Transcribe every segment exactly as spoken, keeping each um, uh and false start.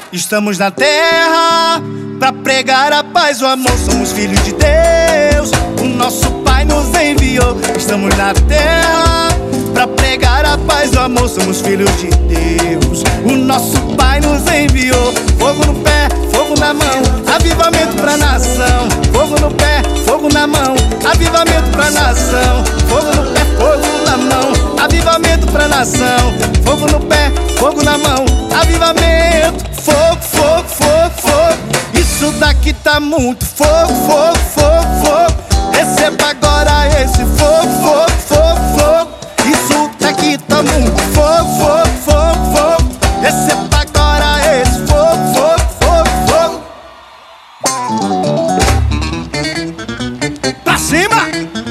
Estamos na terra pra pregar a paz, o amor. Somos filhos de Deus, o nosso Pai nos enviou. Estamos na terra pra pregar a paz, o amor. Somos filhos de Deus, o nosso Pai nos enviou. Fogo no pé, fogo na mão, avivamento pra nação. Fogo no pé, fogo na mão, avivamento pra nação. Fogo no pé, fogo na mão, avivamento pra nação. Fogo no pé, fogo na mão, avivamento. Fogo, fogo, fogo, fogo. Isso daqui tá muito fogo, fogo, fogo, fogo. Receba agora esse fogo, fogo, fogo, fogo. Isso daqui tá muito fogo, fogo, fogo, fogo. Receba agora esse fogo, fogo, fogo, fogo. Pra cima!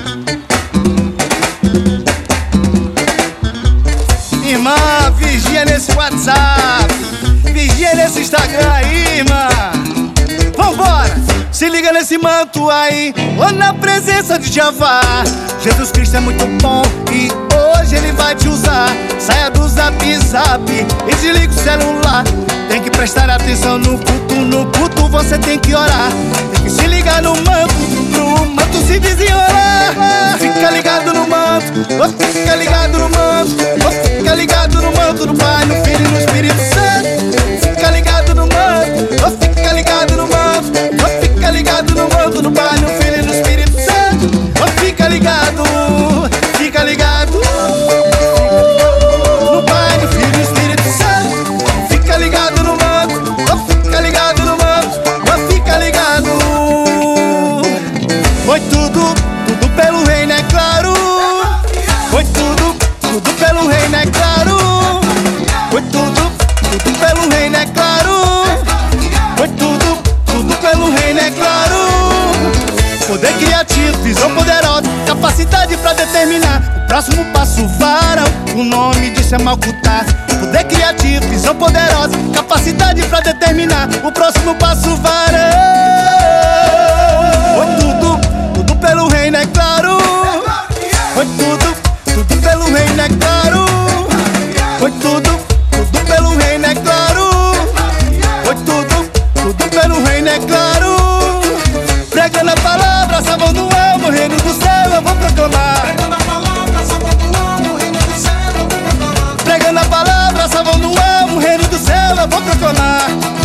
Irmã, vigia nesse WhatsApp, vigia nesse Instagram aí, irmã. Vambora! Se liga nesse manto aí, ou na presença de Jeová. Jesus Cristo é muito bom e hoje Ele vai te usar. Saia do zap zap e desliga o celular. Tem que prestar atenção no culto, no culto você tem que orar. Tem que se ligar no manto, pro manto se desenrolar. Fica ligado no manto, fica ligado no manto, fica ligado no manto do Pai, no Filho e no Espírito Santo. Fica ligado no manto, fica ligado no manto, fica ligado no manto do Pai, no Filho e no Espírito Santo. Fica ligado, fica ligado no Pai, no Filho e no Espírito Santo. Fica ligado no manto, fica ligado no manto, fica ligado. Foi tudo, tudo pelo reino, é claro. Foi tudo, tudo pelo reino, é claro. Foi tudo, tudo pelo reino, é claro. Foi tudo, tudo pelo reino, é claro. Poder criativo, visão poderosa, capacidade pra determinar o próximo passo, varão. O nome disso é Malkuta. Poder criativo, visão poderosa, capacidade pra determinar o próximo passo, varão. Foi tudo, tudo pelo reino, é claro. Foi tudo, tudo pelo reino, é claro. Foi tudo, tudo pelo reino, é claro. Foi tudo, tudo pelo reino, é claro. Pregando a palavra, salvando alma, o reino do céu eu vou proclamar. Pregando a palavra, salvando alma, o reino do céu eu vou proclamar. Pregando a palavra, salvando alma, o reino do céu eu vou proclamar.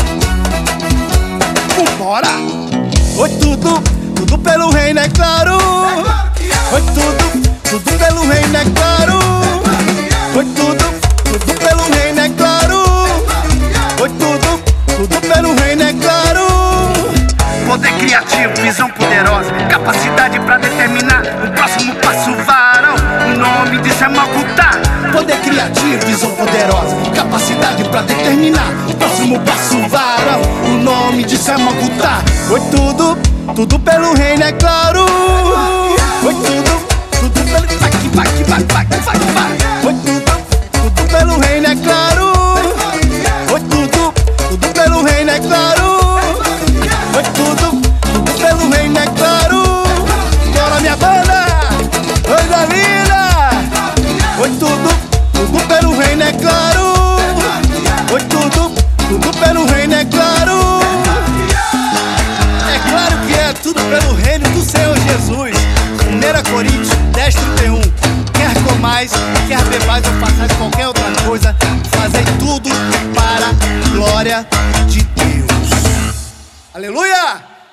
Vambora! Foi tudo, tudo pelo reino, é claro. Foi tudo, tudo pelo reino, é claro. Foi tudo, tudo pelo reino, é claro. Foi tudo, tudo pelo reino, é claro. Poder criativo, visão poderosa, capacidade pra determinar o próximo passo, varão. O nome disso é Malkuta. Poder criativo, visão poderosa, capacidade pra determinar o próximo passo, varão. O nome disso é Malkuta. Foi tudo, tudo pelo reino, é claro. Foi tudo, tudo pelo... Vai que vai que vai, vai que vai que vai. Foi tudo, tudo pelo reino, é claro. Foi tudo, tudo pelo reino, é claro. Foi tudo, tudo pelo reino, é claro. Bora minha banda, coisa linda. Foi tudo, tudo pelo reino, é claro. Foi tudo, tudo pelo reino, é claro. É claro que é tudo pelo reino do Senhor Jesus. Primeira Coríntios dez, trinta e um. Quer comais, quer bebais ou façais qualquer outra coisa, fazei tudo para a glória de Deus. Aleluia!